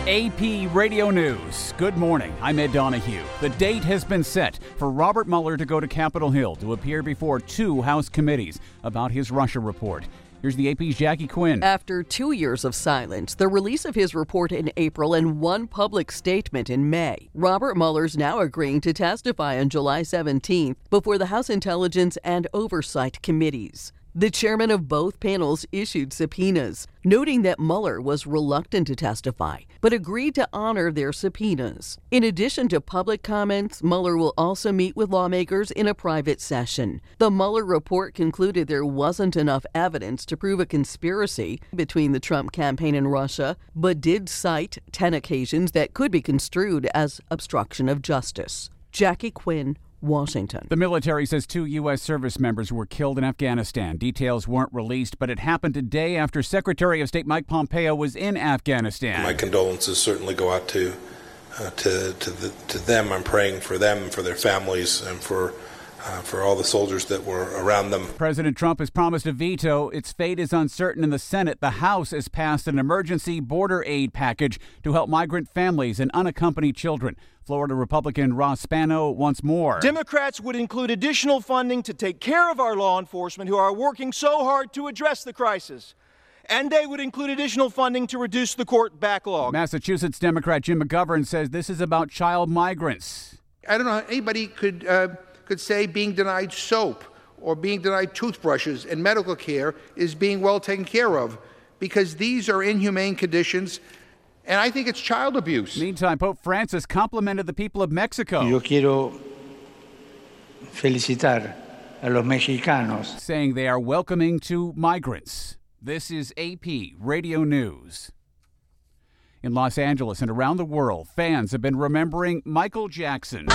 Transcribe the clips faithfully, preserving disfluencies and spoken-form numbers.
A P Radio News. Good morning. I'm Ed Donahue. The date has been set for Robert Mueller to go to Capitol Hill to appear before two House committees about his Russia report. Here's the A P's Jackie Quinn. After two years of silence, the release of his report in April and one public statement in May, Robert Mueller's now agreeing to testify on July seventeenth before the House Intelligence and Oversight Committees. The chairman of both panels issued subpoenas, noting that Mueller was reluctant to testify, but agreed to honor their subpoenas. In addition to public comments, Mueller will also meet with lawmakers in a private session. The Mueller report concluded there wasn't enough evidence to prove a conspiracy between the Trump campaign and Russia, but did cite ten occasions that could be construed as obstruction of justice. Jackie Quinn, Washington. The military says two U S service members were killed in Afghanistan. Details weren't released, but it happened a day after Secretary of State Mike Pompeo was in Afghanistan. My condolences certainly go out to uh, to to, the, to them. I'm praying for them, for their families, and for uh, for all the soldiers that were around them. President Trump has promised a veto. Its fate is uncertain in the Senate. The House has passed an emergency border aid package to help migrant families and unaccompanied children. Florida Republican Ross Spano wants more. Democrats would include additional funding to take care of our law enforcement who are working so hard to address the crisis. And they would include additional funding to reduce the court backlog. Massachusetts Democrat Jim McGovern says this is about child migrants. I don't know how anybody could, uh, could say being denied soap or being denied toothbrushes and medical care is being well taken care of, because these are inhumane conditions. And I think it's child abuse. Meantime, Pope Francis complimented the people of Mexico. Yo quiero felicitar a los mexicanos. Saying they are welcoming to migrants. This is A P Radio News. In Los Angeles and around the world, fans have been remembering Michael Jackson.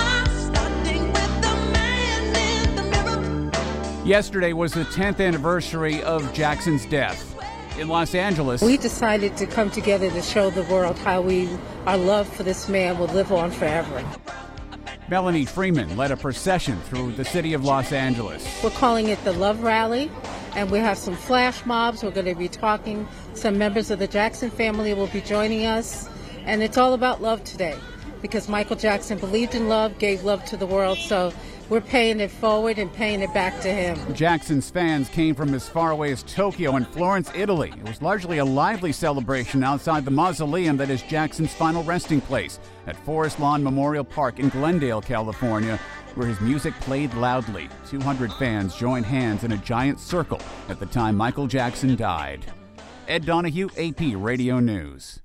Yesterday was the tenth anniversary of Jackson's death. In Los Angeles, we decided to come together to show the world how we, our love for this man will live on forever. Melanie Freeman led a procession through the city of Los Angeles. We're calling it the Love Rally, and we have some flash mobs. We're going to be talking. Some members of the Jackson family will be joining us, and it's all about love today, because Michael Jackson believed in love, gave love to the world, so we're paying it forward and paying it back to him. Jackson's fans came from as far away as Tokyo and Florence, Italy. It was largely a lively celebration outside the mausoleum that is Jackson's final resting place at Forest Lawn Memorial Park in Glendale, California, where his music played loudly. two hundred fans joined hands in a giant circle at the time Michael Jackson died. Ed Donahue, A P Radio News.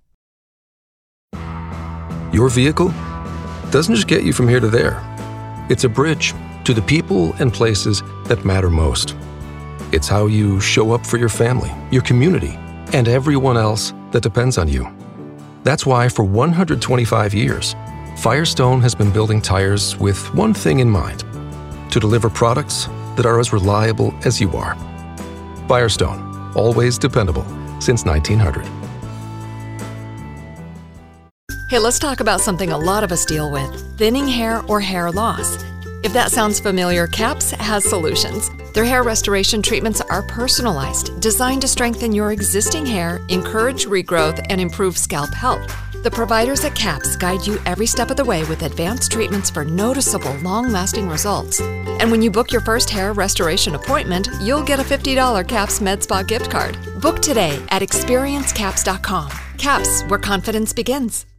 Your vehicle doesn't just get you from here to there. It's a bridge to the people and places that matter most. It's how you show up for your family, your community, and everyone else that depends on you. That's why for one hundred twenty-five years, Firestone has been building tires with one thing in mind: to deliver products that are as reliable as you are. Firestone, always dependable since nineteen hundred. Hey, let's talk about something a lot of us deal with: thinning hair or hair loss. If that sounds familiar, CAPS has solutions. Their hair restoration treatments are personalized, designed to strengthen your existing hair, encourage regrowth, and improve scalp health. The providers at CAPS guide you every step of the way with advanced treatments for noticeable, long-lasting results. And when you book your first hair restoration appointment, you'll get a fifty dollars CAPS MedSpa gift card. Book today at experience caps dot com. CAPS, where confidence begins.